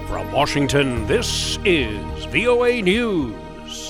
From Washington, this is VOA News.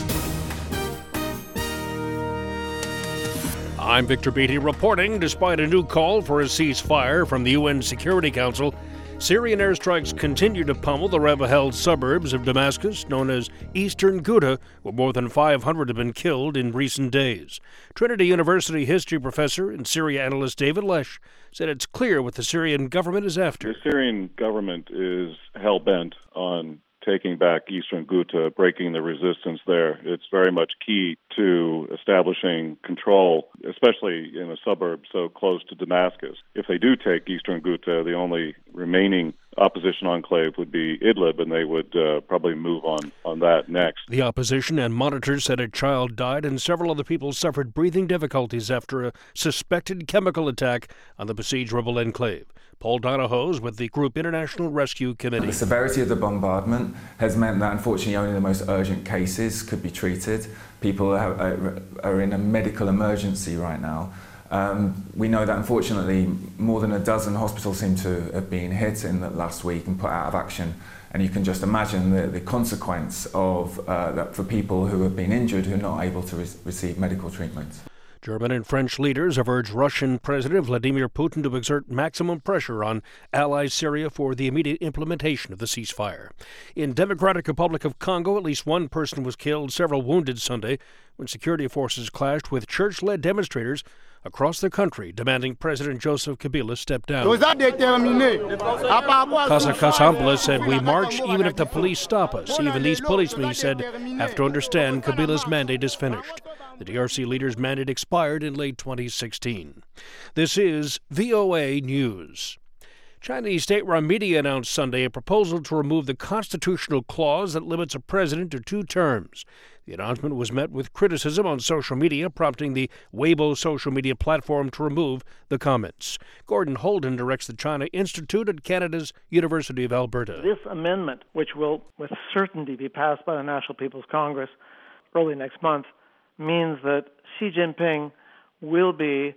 I'm Victor Beatty reporting. Despite a new call for a ceasefire from the UN Security Council, Syrian airstrikes continue to pummel the rebel-held suburbs of Damascus, known as Eastern Ghouta, where more than 500 have been killed in recent days. Trinity University history professor and Syria analyst David Lesh said it's clear what the Syrian government is after. The Syrian government is hell-bent on taking back Eastern Ghouta, breaking the resistance there. It's very much key to establishing control, especially in a suburb so close to Damascus. If they do take Eastern Ghouta, the only remaining opposition enclave would be Idlib, and they would probably move on that next. The opposition and monitors said a child died and several other people suffered breathing difficulties after a suspected chemical attack on the besieged rebel enclave. Paul Donahoe's with the Group International Rescue Committee. The severity of the bombardment has meant that unfortunately only the most urgent cases could be treated. People are in a medical emergency right now. We know that unfortunately more than a dozen hospitals seem to have been hit in the last week and put out of action. And you can just imagine the consequence of that for people who have been injured who are not able to receive medical treatment. German and French leaders have urged Russian President Vladimir Putin to exert maximum pressure on allied Syria for the immediate implementation of the ceasefire. In Democratic Republic of Congo, at least one person was killed, several wounded Sunday when security forces clashed with church-led demonstrators across the country demanding President Joseph Kabila step down. Kasa Kasambla said, "We march even if the police stop us. Even these policemen," he said, "have to understand Kabila's mandate is finished." The DRC leader's mandate expired in late 2016. This is VOA News. Chinese state-run media announced Sunday a proposal to remove the constitutional clause that limits a president to 2 terms. The announcement was met with criticism on social media, prompting the Weibo social media platform to remove the comments. Gordon Holden directs the China Institute at Canada's University of Alberta. This amendment, which will with certainty be passed by the National People's Congress early next month, means that Xi Jinping will be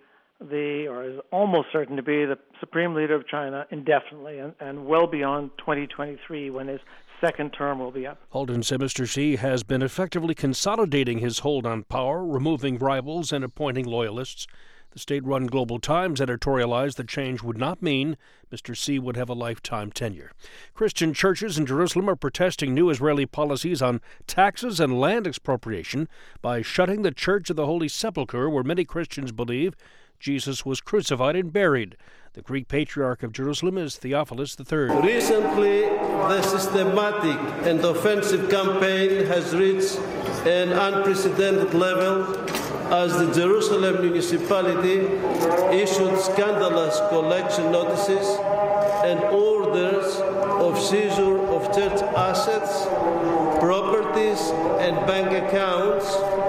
or is almost certain to be the supreme leader of China indefinitely and well beyond 2023 when his second term will be up. Holden said Mr. Xi has been effectively consolidating his hold on power, removing rivals and appointing loyalists. The state-run Global Times editorialized the change would not mean Mr. Xi would have a lifetime tenure. Christian churches in Jerusalem are protesting new Israeli policies on taxes and land expropriation by shutting the Church of the Holy Sepulchre, where many Christians believe Jesus was crucified and buried. The Greek Patriarch of Jerusalem is Theophilus III. Recently, the systematic and offensive campaign has reached an unprecedented level as the Jerusalem municipality issued scandalous collection notices and orders of seizure of church assets, properties, and bank accounts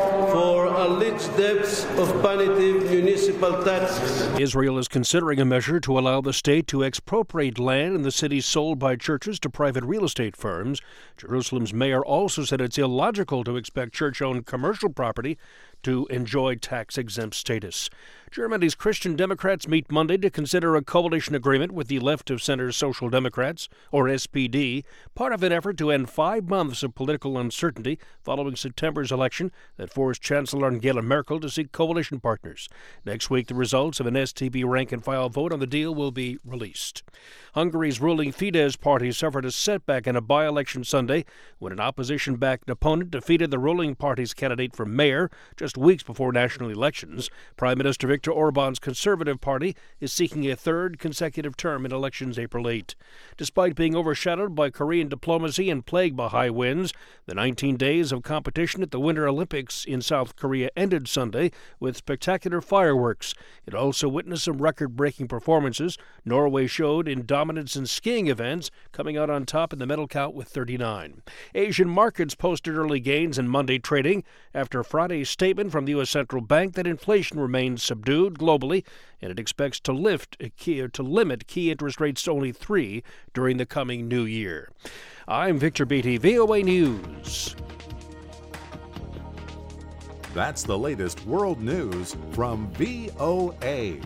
for alleged debts of punitive municipal taxes. Israel is considering a measure to allow the state to expropriate land in the cities sold by churches to private real estate firms. Jerusalem's mayor also said it's illogical to expect church-owned commercial property to enjoy tax-exempt status. Germany's Christian Democrats meet Monday to consider a coalition agreement with the left-of-center Social Democrats, or SPD, part of an effort to end 5 months of political uncertainty following September's election that forced Chancellor Angela Merkel to seek coalition partners. Next week, the results of an STB rank-and-file vote on the deal will be released. Hungary's ruling Fidesz party suffered a setback in a by-election Sunday when an opposition-backed opponent defeated the ruling party's candidate for mayor just weeks before national elections. Prime Minister Viktor Orban's Conservative Party is seeking a 3rd consecutive term in elections April 8. Despite being overshadowed by Korean diplomacy and plagued by high winds, the 19 days of competition at the Winter Olympics in South Korea ended Sunday with spectacular fireworks. It also witnessed some record-breaking performances. Norway showed in dominance in skiing events, coming out on top in the medal count with 39. Asian markets posted early gains in Monday trading after Friday's statement from the U.S. Central Bank that inflation remains subdued globally, and it expects to limit key interest rates to only 3 during the coming new year. I'm Victor Beatty, VOA News. That's the latest world news from VOA.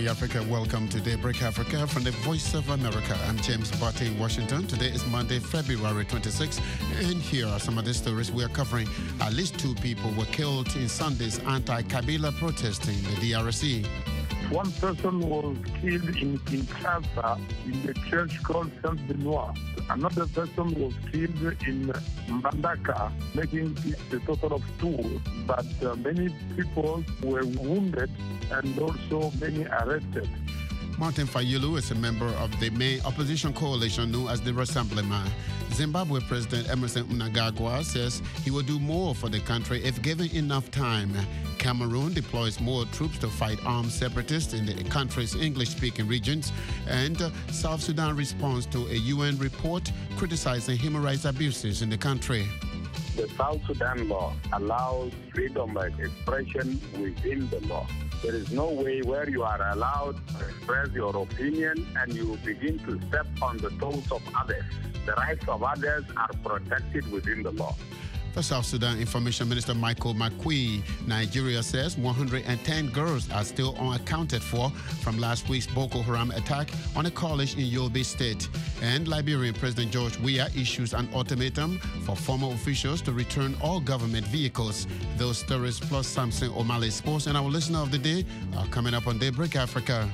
morning, Africa. Welcome to Daybreak Africa from the Voice of America. I'm James Barty in Washington. Today is Monday, February 26, and here are some of the stories we are covering. At least 2 people were killed in Sunday's anti-Kabila protest in the DRC. One person was killed in Kinshasa in the church called Saint Benoit. Another person was killed in Mbandaka, making it a total of 2. But many people were wounded and also many arrested. Martin Fayulu is a member of the main opposition coalition known as the Rassemblement. Zimbabwe President Emmerson Mnangagwa says he will do more for the country if given enough time. Cameroon deploys more troops to fight armed separatists in the country's English-speaking regions. And South Sudan responds to a UN report criticizing human rights abuses in the country. The South Sudan law allows freedom of expression within the law. There is no way where you are allowed to express your opinion and you begin to step on the toes of others. The rights of others are protected within the law. For South Sudan Information Minister Michael Makui, Nigeria says 110 girls are still unaccounted for from last week's Boko Haram attack on a college in Yobe State. And Liberian President George Weah issues an ultimatum for former officials to return all government vehicles. Those stories plus Samson O'Malley Sports and our listener of the day are coming up on Daybreak Africa.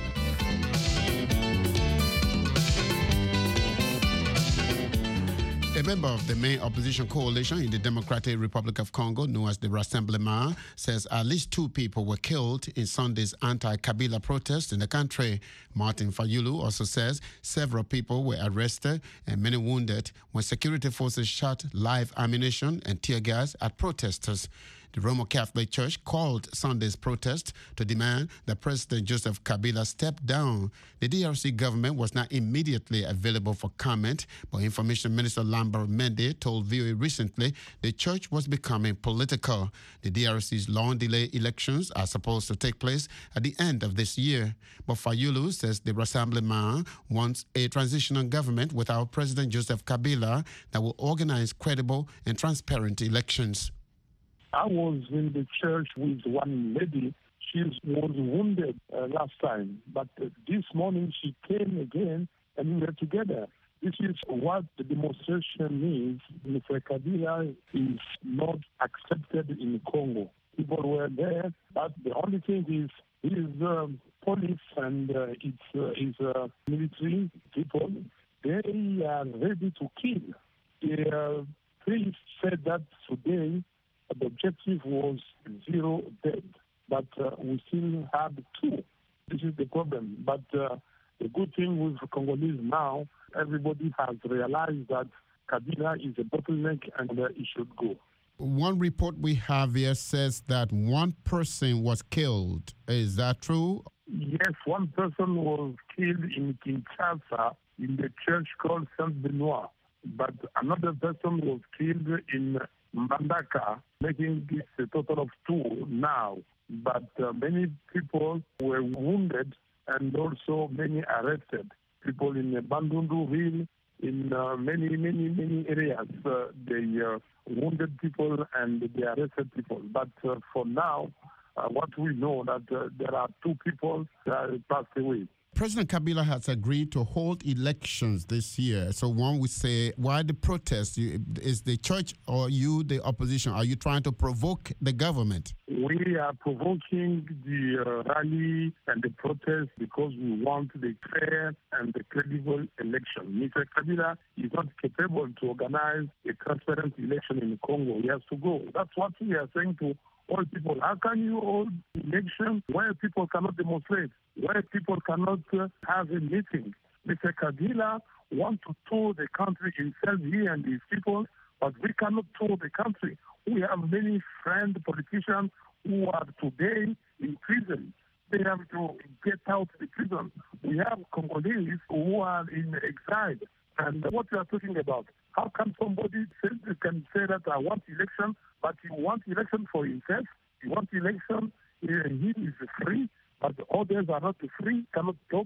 A member of the main opposition coalition in the Democratic Republic of Congo, known as the Rassemblement, says at least 2 people were killed in Sunday's anti-Kabila protest in the country. Martin Fayulu also says several people were arrested and many wounded when security forces shot live ammunition and tear gas at protesters. The Roman Catholic Church called Sunday's protest to demand that President Joseph Kabila step down. The DRC government was not immediately available for comment, but Information Minister Lambert Mende told VOA recently the church was becoming political. The DRC's long-delayed elections are supposed to take place at the end of this year. But Fayulu says the Rassemblement wants a transitional government without President Joseph Kabila that will organize credible and transparent elections. I was in the church with one lady. She was wounded last time, but this morning she came again and we were together. This is what the demonstration means. Mr. Kabila is not accepted in Congo. People were there, but the only thing is his police and his military people, they are ready to kill. The priest said that today the objective was 0 dead, but we still have 2. This is the problem. But the good thing with Congolese now, everybody has realized that Kabila is a bottleneck and it should go. One report we have here says that 1 person was killed. Is that true? Yes, 1 person was killed in Kinshasa in the church called Saint Benoit, but another person was killed in Mbandaka, making this a total of 2 now. But many people were wounded and also many arrested. People in Bandundu-ville, in many areas, they wounded people and they arrested people. But for now, what we know that there are 2 people that passed away. President Kabila has agreed to hold elections this year. So one would say, why the protest? Is the church or you, the opposition, are you trying to provoke the government? We are provoking the rally and the protest because we want the fair and the credible election. Mr. Kabila is not capable to organize a transparent election in Congo. He has to go. That's what we are saying to all people. How can you hold election where people cannot demonstrate, where people cannot have a meeting? Mr. Kabila wants to tour the country himself, he and his people, but we cannot tour the country. We have many friends, politicians, who are today in prison. They have to get out of the prison. We have Congolese who are in exile. And what we are talking about, how can somebody can say that I want election, but he wants election for himself? He wants election, he is free, but others are not free, cannot talk,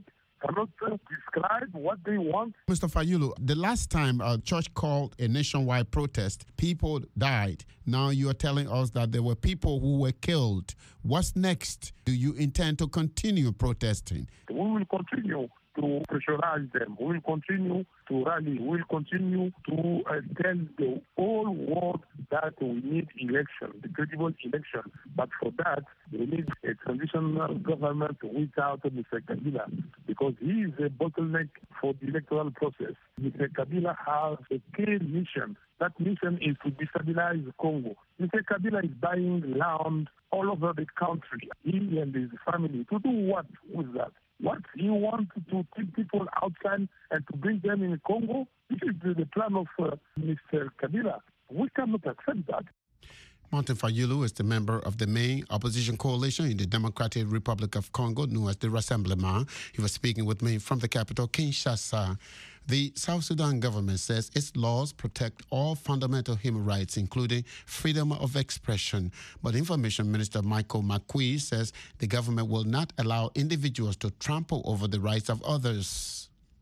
cannot describe what they want. Mr. Fayulu, the last time a church called a nationwide protest, people died. Now you are telling us that there were people who were killed. What's next? Do you intend to continue protesting? We will continue to pressurize them. We will continue to rally. We will continue to tell the whole world that we need election, the credible election. But for that, we need a transitional government without Mr. Kabila, because he is a bottleneck for the electoral process. Mr. Kabila has a clear mission. That mission is to destabilize Congo. Mr. Kabila is buying land all over the country, he and his family. To do what with that? What he wants to take people outside and to bring them in Congo? This is the plan of Mr. Kabila. We cannot accept that. Martin Fayulu is the member of the main opposition coalition in the Democratic Republic of Congo, known as the Rassemblement. He was speaking with me from the capital, Kinshasa. The South Sudan government says its laws protect all fundamental human rights, including freedom of expression. But Information Minister Michael Makui says the government will not allow individuals to trample over the rights of others.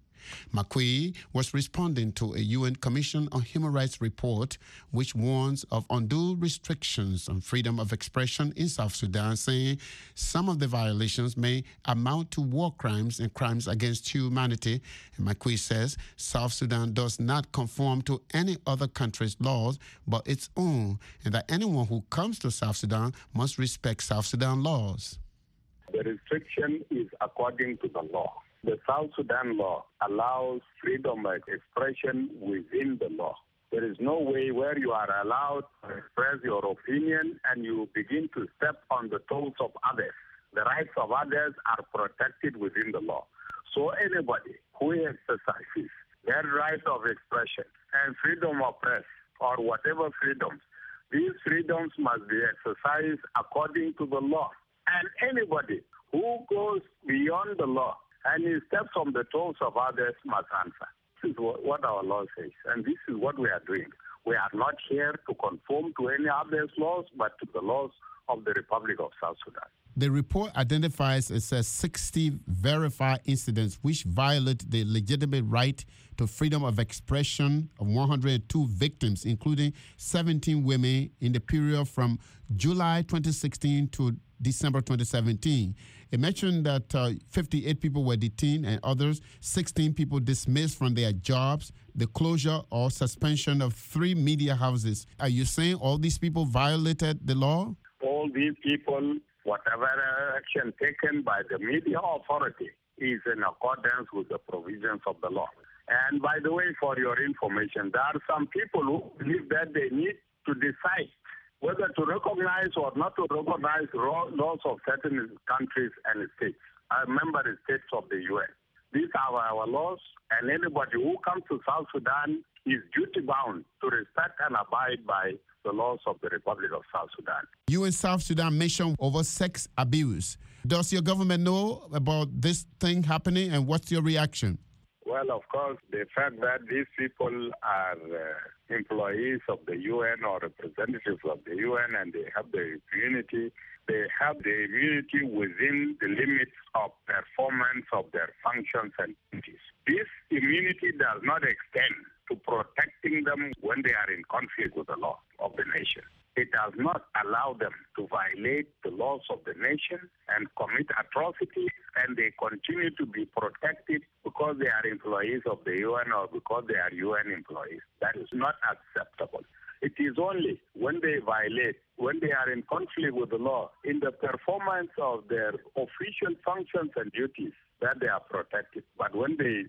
Makui was responding to a UN Commission on Human Rights report which warns of undue restrictions on freedom of expression in South Sudan, saying some of the violations may amount to war crimes and crimes against humanity. And Makui says South Sudan does not conform to any other country's laws but its own, and that anyone who comes to South Sudan must respect South Sudan laws. The restriction is according to the law. The South Sudan law allows freedom of expression within the law. There is no way where you are allowed to express your opinion and you begin to step on the toes of others. The rights of others are protected within the law. So anybody who exercises their right of expression and freedom of press or whatever freedoms, these freedoms must be exercised according to the law. And anybody who goes beyond the law and he steps on the toes of others must answer. This is what our law says, and this is what we are doing. We are not here to conform to any other's laws, but to the laws of the Republic of South Sudan. The report identifies, it says, 60 verified incidents which violate the legitimate right to freedom of expression of 102 victims, including 17 women in the period from July 2016 to December 2017. It mentioned that 58 people were detained and others, 16 people dismissed from their jobs, the closure or suspension of 3 media houses. Are you saying all these people violated the law? All these people, whatever action taken by the media authority is in accordance with the provisions of the law. And by the way, for your information, there are some people who believe that they need to decide whether to recognize or not to recognize laws of certain countries and states, member states of the UN. These are our laws, and anybody who comes to South Sudan is duty-bound to respect and abide by the laws of the Republic of South Sudan. You in South Sudan mentioned over sex abuse. Does your government know about this thing happening, and what's your reaction? Well, of course, the fact that these people are employees of the UN or representatives of the UN and they have the immunity, they have the immunity within the limits of performance of their functions and duties. This immunity does not extend to protecting them when they are in conflict with the law of the nation. It does not allow them to violate the laws of the nation and commit atrocities, and they continue to be protected because they are employees of the UN or because they are UN employees. That is not acceptable. It is only when they violate, when they are in conflict with the law, in the performance of their official functions and duties, that they are protected. But when they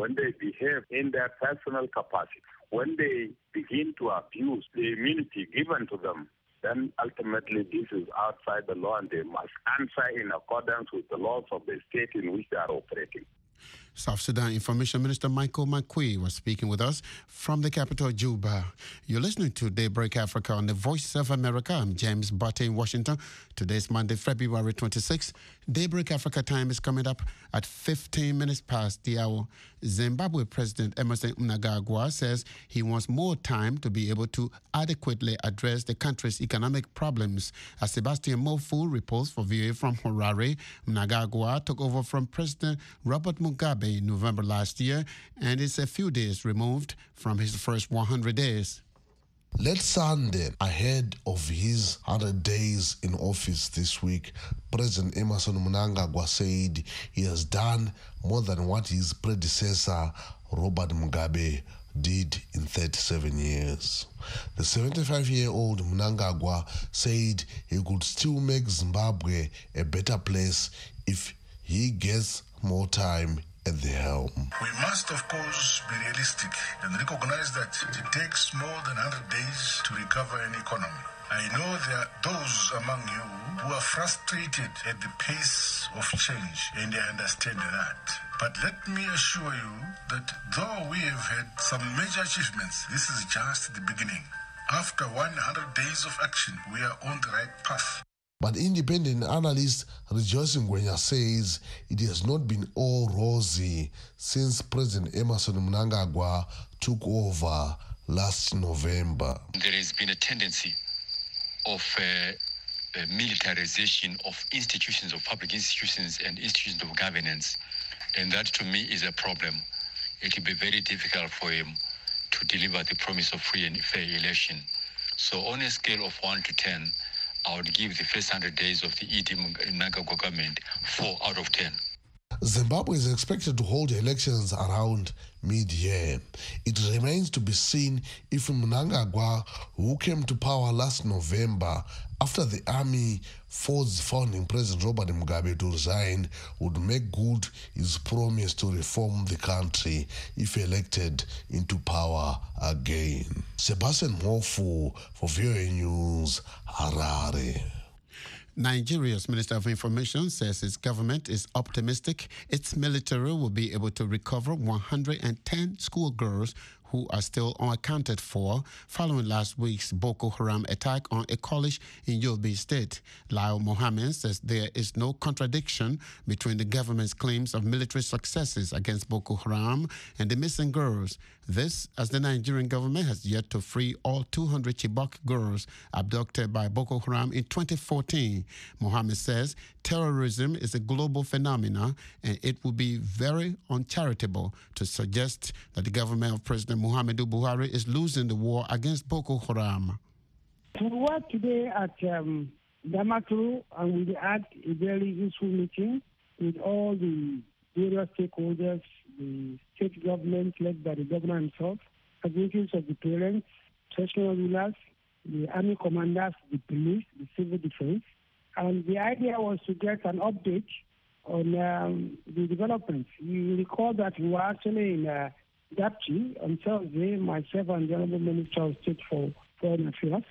behave in their personal capacity, when they begin to abuse the immunity given to them, then ultimately this is outside the law and they must answer in accordance with the laws of the state in which they are operating. South Sudan Information Minister Michael Makui was speaking with us from the capital, Juba. You're listening to Daybreak Africa on the Voice of America. I'm James Butte in Washington. Today's Monday, February 26th. Daybreak Africa time is coming up at 15 minutes past the hour. Zimbabwe President Emmerson Mnangagwa says he wants more time to be able to adequately address the country's economic problems. As Sebastian Mofu reports for VOA from Harare, Mnangagwa took over from President Robert Mugabe in November last year and is a few days removed from his first 100 days. Late Sunday, ahead of his 100 days in office this week, President Emmerson Mnangagwa said he has done more than what his predecessor, Robert Mugabe, did in 37 years. The 75-year-old Mnangagwa said he could still make Zimbabwe a better place if he gets more time at the helm. We must, of course, be realistic and recognize that it takes more than 100 days to recover an economy. I know there are those among you who are frustrated at the pace of change, and I understand that. But let me assure you that though we have had some major achievements, this is just the beginning. After 100 days of action, we are on the right path. But independent analyst Rejoice Ngwenya says it has not been all rosy since President Emmerson Mnangagwa took over last November. There has been a tendency of militarization of institutions, of public institutions and institutions of governance. And that to me is a problem. It will be very difficult for him to deliver the promise of free and fair election. So on a scale of 1 to 10, I would give the first 100 days of the ED Mnangagwa government 4 out of 10. Zimbabwe is expected to hold elections around mid-year. It remains to be seen if Mnangagwa, who came to power last November after the army forced founding President Robert Mugabe to resign, would make good his promise to reform the country if elected into power again. Sebastian Mofu for VOA News, Harare. Nigeria's Minister of Information says its government is optimistic its military will be able to recover 110 schoolgirls who are still unaccounted for following last week's Boko Haram attack on a college in Yobe State. Lyle Mohammed says there is no contradiction between the government's claims of military successes against Boko Haram and the missing girls. This, as the Nigerian government has yet to free all 200 Chibok girls abducted by Boko Haram in 2014. Mohammed says terrorism is a global phenomenon and it would be very uncharitable to suggest that the government of President Muhammadu Buhari is losing the war against Boko Haram. We were today at Damaturu and we had a very useful meeting with all the various stakeholders, the state government led by the governor himself, representatives of the parents, traditional rulers, the army commanders, the police, the civil defense. And the idea was to get an update on the developments. You recall that we were actually in Dapchi on Thursday, myself and the Honorable Minister of State for Foreign Affairs.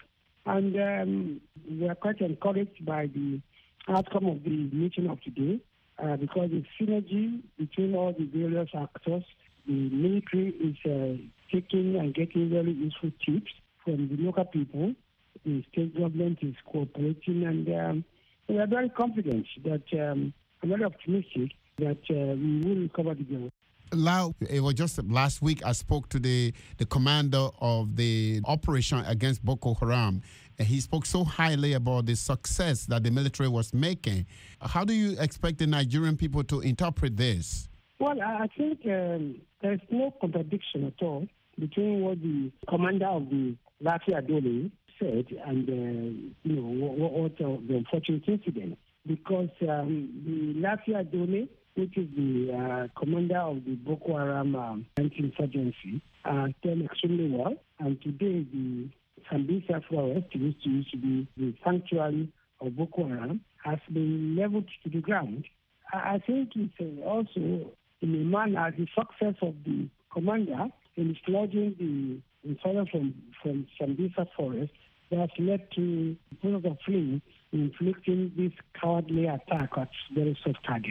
And we are quite encouraged by the outcome of the meeting of today because the synergy between all the various actors, the military is taking and getting very useful tips from the local people. The state government is cooperating, and we are very confident that, I'm very optimistic that we will recover the girls. Lau, it was just last week I spoke to the commander of the operation against Boko Haram. And he spoke so highly about the success that the military was making. How do you expect the Nigerian people to interpret this? Well, I think there's no contradiction at all between what the commander of the Lafia Dole said and what the unfortunate incident. Because the Lafia Dole, which is the commander of the Boko Haram anti-insurgency, done extremely well. And today, the Sambisa forest, which used to be the sanctuary of Boko Haram, has been leveled to the ground. I think it's also, in a manner, the success of the commander in dislodging the insurgents from Sambisa forest that has led to the process of fleeing, inflicting this cowardly attack at very soft targets.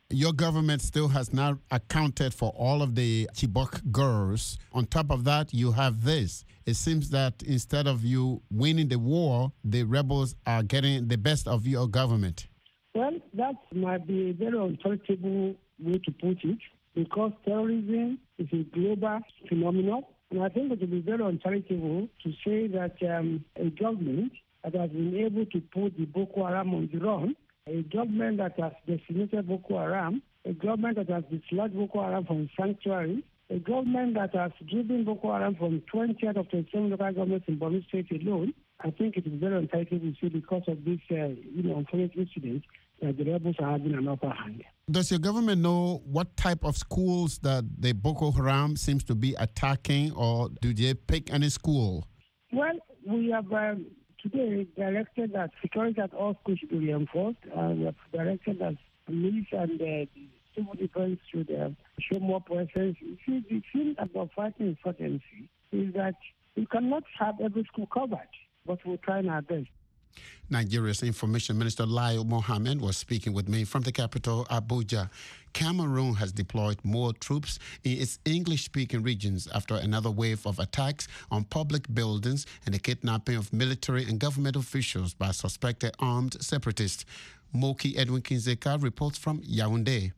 Your government still has not accounted for all of the Chibok girls. On top of that, you have this. It seems that instead of you winning the war, the rebels are getting the best of your government. Well, that might be a very uncharitable way to put it, because terrorism is a global phenomenon. And I think it would be very uncharitable to say that a government that has been able to put the Boko Haram on the run, a government that has decimated Boko Haram, a government that has dislodged Boko Haram from sanctuary, a government that has driven Boko Haram from 20 out of 27 local governments in Borno State alone. I think it is very unlikely to see, because of this unfortunate incident, that the rebels are having an upper hand. Does your government know what type of schools that the Boko Haram seems to be attacking, or do they pick any school? Well, we have today directed that security at all schools should be reinforced. We have directed that police and civil defense should show more presence. See, the thing about fighting insurgency is that you cannot have every school covered, but we're trying our best. Nigeria's Information Minister Lai Mohammed was speaking with me from the capital, Abuja. Cameroon has deployed more troops in its English-speaking regions after another wave of attacks on public buildings and the kidnapping of military and government officials by suspected armed separatists. Moki Edwin Kinzeka reports from Yaoundé.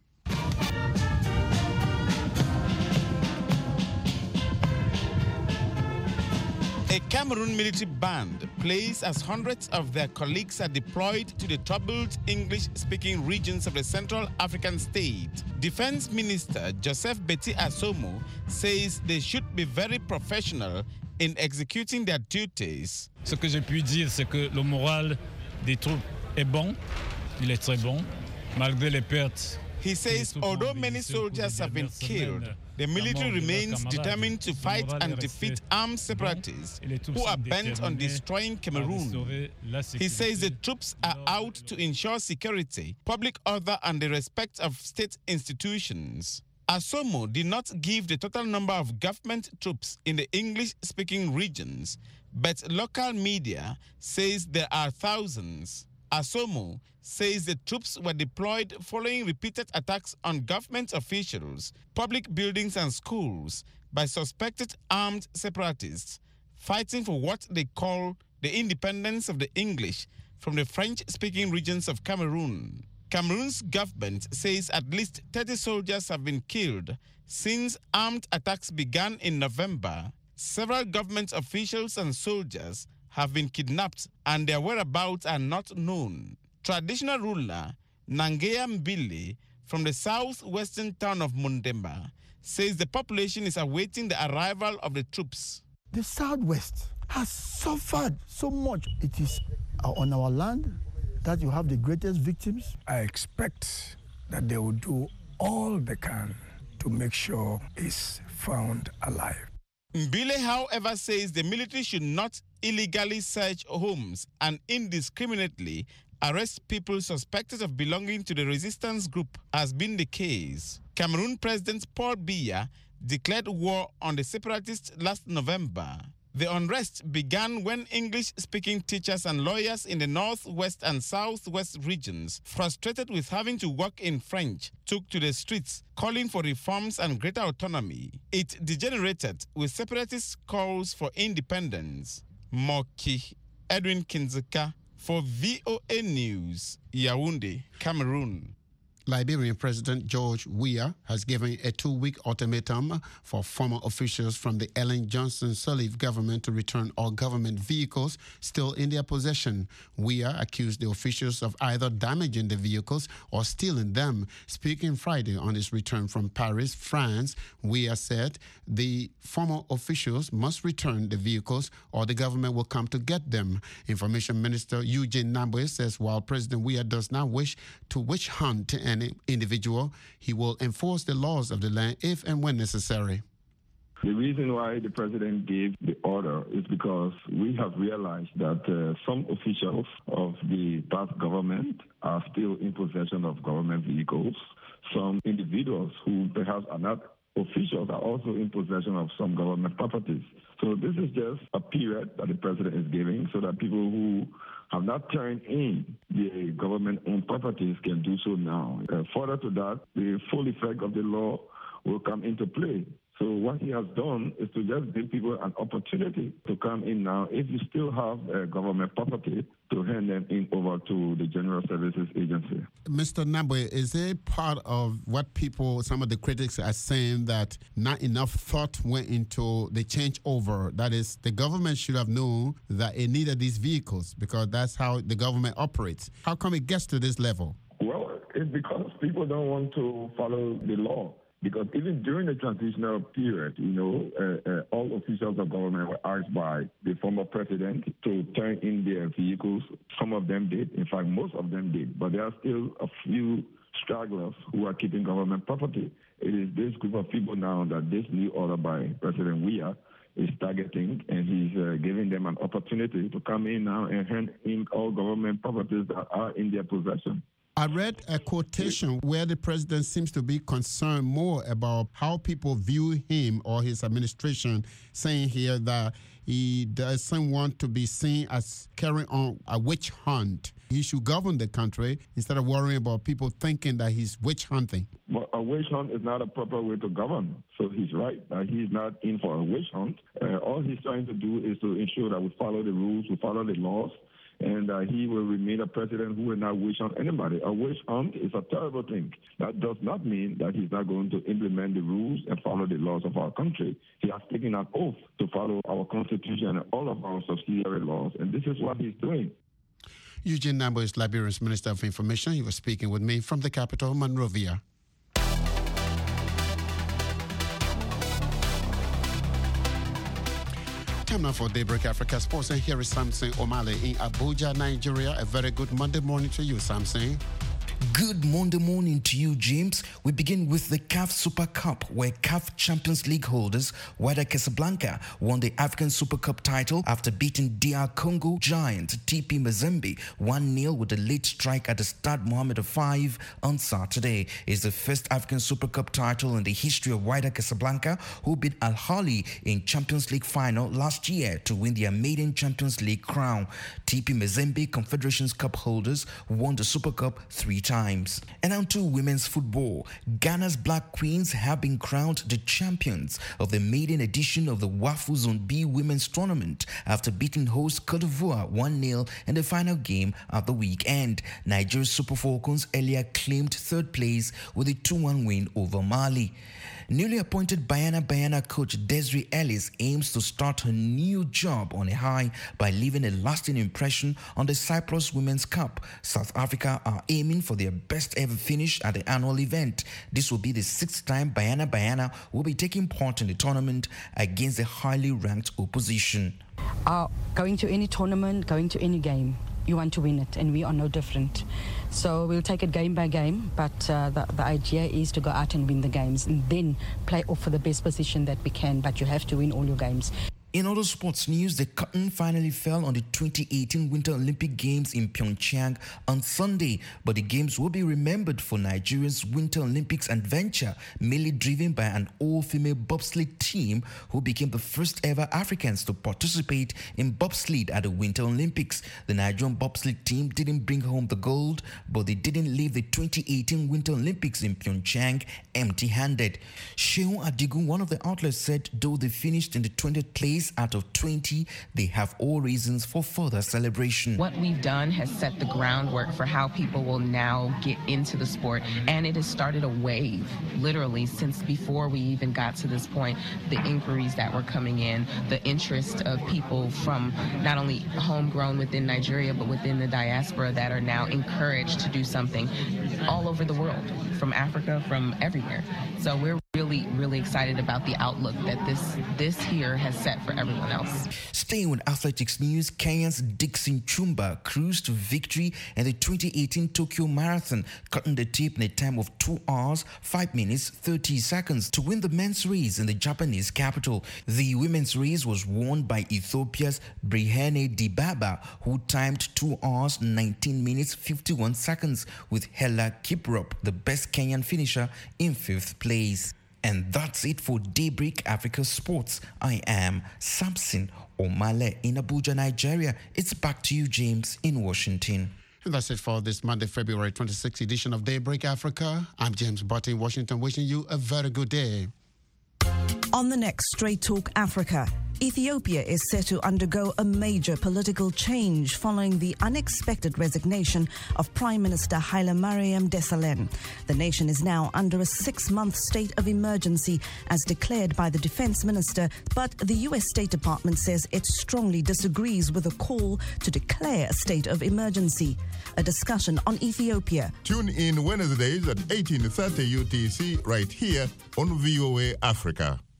A Cameroon military band plays as hundreds of their colleagues are deployed to the troubled English-speaking regions of the Central African state. Defense Minister Joseph Betty Asomo says they should be very professional in executing their duties. Ce que je puis dire, c'est que le moral des troupes est bon, il est très bon, malgré les pertes. He says although many soldiers have been killed, the military remains determined to fight and defeat armed separatists who are bent on destroying Cameroon. He says the troops are out to ensure security, public order, and the respect of state institutions. Asomo did not give the total number of government troops in the English-speaking regions, but local media says there are thousands. Asomo says the troops were deployed following repeated attacks on government officials, public buildings and schools by suspected armed separatists fighting for what they call the independence of the English from the French-speaking regions of Cameroon. Cameroon's government says at least 30 soldiers have been killed since armed attacks began in November. Several government officials and soldiers have been kidnapped and their whereabouts are not known. Traditional ruler Nangea Mbili from the southwestern town of Mundemba says the population is awaiting the arrival of the troops. The southwest has suffered so much. It is on our land that you have the greatest victims. I expect that they will do all they can to make sure it's found alive. Mbile, however, says the military should not illegally search homes and indiscriminately arrest people suspected of belonging to the resistance group, as been the case. Cameroon President Paul Biya declared war on the separatists last November. The unrest began when English-speaking teachers and lawyers in the northwest and southwest regions, frustrated with having to work in French, took to the streets calling for reforms and greater autonomy. It degenerated with separatist calls for independence. Moki Edwin Kinzeka for VOA News, Yaoundé, Cameroon. Liberian President George Weah has given a 2-week ultimatum for former officials from the Ellen Johnson Sirleaf government to return all government vehicles still in their possession. Weah accused the officials of either damaging the vehicles or stealing them. Speaking Friday on his return from Paris, France, Weah said the former officials must return the vehicles or the government will come to get them. Information Minister Eugene Nabwe says while President Weah does not wish to witch hunt any individual, he will enforce the laws of the land if and when necessary. The reason why the president gave the order is because we have realized that some officials of the past government are still in possession of government vehicles. Some individuals who perhaps are not officials are also in possession of some government properties. So this is just a period that the president is giving so that people who have not turned in the government-owned properties can do so now. Further to that, the full effect of the law will come into play. So what he has done is to just give people an opportunity to come in now. If you still have government property, to hand them in over to the General Services Agency. Mr. Nabwe, is it part of what some of the critics are saying, that not enough thought went into the changeover? That is, the government should have known that it needed these vehicles because that's how the government operates. How come it gets to this level? Well, it's because people don't want to follow the law. Because even during the transitional period, all officials of government were asked by the former president to turn in their vehicles. Some of them did. In fact, most of them did. But there are still a few stragglers who are keeping government property. It is this group of people now that this new order by President Weah is targeting, and he's giving them an opportunity to come in now and hand in all government properties that are in their possession. I read a quotation where the president seems to be concerned more about how people view him or his administration, saying here that he doesn't want to be seen as carrying on a witch hunt. He should govern the country instead of worrying about people thinking that he's witch hunting. Well, a witch hunt is not a proper way to govern. So he's right. He's not in for a witch hunt. All he's trying to do is to ensure that we follow the rules, we follow the laws, and he will remain a president who will not wish on anybody. A wish hunt is a terrible thing. That does not mean that he's not going to implement the rules and follow the laws of our country. He has taken an oath to follow our Constitution and all of our subsidiary laws, and this is what he's doing. Eugene Nabwe is Liberia's Minister of Information. He was speaking with me from the capital, Monrovia. Time now for Daybreak Africa Sports, and here is Samson Omale in Abuja, Nigeria. A very good Monday morning to you, Samson. Good Monday morning to you, James. We begin with the CAF Super Cup, where CAF Champions League holders Wydad Casablanca won the African Super Cup title after beating DR Congo giant TP Mazembe 1-0 with a late strike at the Stade Mohamed V on Saturday. It's the first African Super Cup title in the history of Wydad Casablanca, who beat Al Ahly in Champions League final last year to win their maiden Champions League crown. TP Mazembe, Confederations Cup holders, won the Super Cup 3 times. And on to women's football. Ghana's Black Queens have been crowned the champions of the maiden edition of the WAFU Zone B Women's Tournament after beating host Cote d'Ivoire 1-0 in the final game at the weekend. Nigeria's Super Falcons earlier claimed third place with a 2-1 win over Mali. Newly appointed Bayana coach Desiree Ellis aims to start her new job on a high by leaving a lasting impression on the Cyprus Women's Cup. South Africa are aiming for their best ever finish at the annual event. This will be the 6th time Bayana will be taking part in the tournament against a highly ranked opposition. Going to any tournament, going to any game, you want to win it, and we are no different. So we'll take it game by game, but the idea is to go out and win the games and then play off for the best position that we can, but you have to win all your games. In other sports news, the curtain finally fell on the 2018 Winter Olympic Games in Pyeongchang on Sunday, but the Games will be remembered for Nigeria's Winter Olympics adventure, mainly driven by an all-female bobsled team who became the first ever Africans to participate in bobsled at the Winter Olympics. The Nigerian bobsled team didn't bring home the gold, but they didn't leave the 2018 Winter Olympics in Pyeongchang empty-handed. Sheon Adigun, one of the outlets, said though they finished in the 20th place out of 20, they have all reasons for further celebration. What we've done has set the groundwork for how people will now get into the sport, and it has started a wave, literally, since before we even got to this point. The inquiries that were coming in, the interest of people from not only homegrown within Nigeria, but within the diaspora that are now encouraged to do something all over the world, from Africa, from everywhere. So we're really, really excited about the outlook that this here has set for everyone else. Staying with athletics news, Kenya's Dixon Chumba cruised to victory in the 2018 Tokyo Marathon, cutting the tape in a time of 2 hours, 5 minutes, 30 seconds to win the men's race in the Japanese capital. The women's race was won by Ethiopia's Brihane Dibaba, who timed 2 hours, 19 minutes, 51 seconds, with Hella Kiprop, the best Kenyan finisher, in 5th place. And that's it for Daybreak Africa Sports. I am Samson Omale in Abuja, Nigeria. It's back to you, James, in Washington. And that's it for this Monday, February 26th edition of Daybreak Africa. I'm James Butt in Washington, wishing you a very good day. On the next Straight Talk Africa, Ethiopia is set to undergo a major political change following the unexpected resignation of Prime Minister Haile Mariam Desalegn. The nation is now under a 6-month state of emergency as declared by the defense minister, but the U.S. State Department says it strongly disagrees with the call to declare a state of emergency. A discussion on Ethiopia. Tune in Wednesdays at 18:30 UTC right here on VOA Africa.